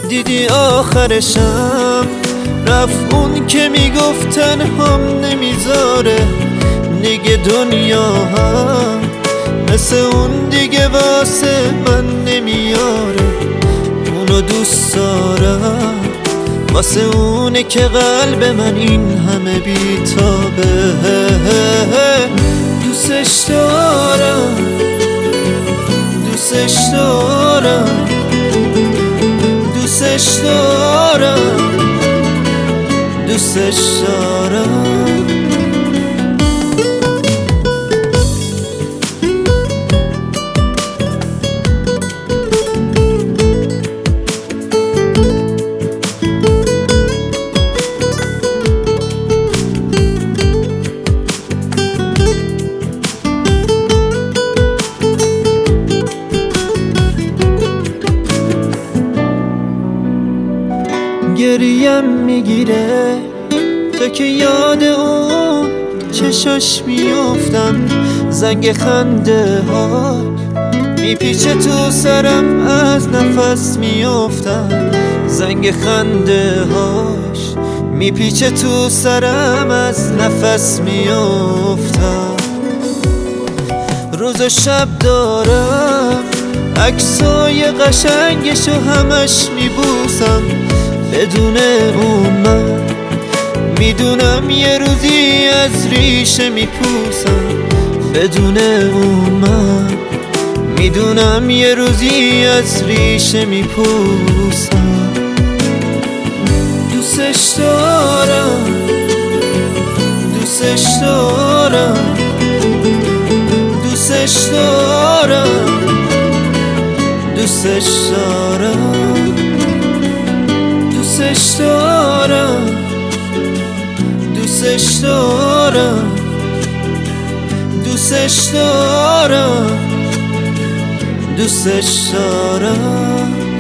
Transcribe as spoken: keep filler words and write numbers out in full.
دیدی آخرشم رفت اون که میگفت تنهام نمیذاره دیگه دنیا هم مثل اون دیگه واسه من نمیاره. اونو دوست دارم واسه اونه که قلب من این همه بیتابه. دوستش دارم دوستش دارم دوستش دارم دوستش دارم. گریم میگیره تا که یاد اون چشاش میافتم، زنگ خنده ها میپیچه تو سرم از نفس میافتم، زنگ خنده هاش میپیچه تو سرم از نفس میافتم. روز و شب دارم عکسای قشنگشو همش میبوسم، بدون اون من میدونم یه روزی از ریشه میپوسم، بدون اون من میدونم یه روزی از ریشه میپوسم. دوستش دارم دوستش دارم دوستش دارم دوستش دارم دوستش دارم دوستش دارم دوستش دارم دوستش دارم.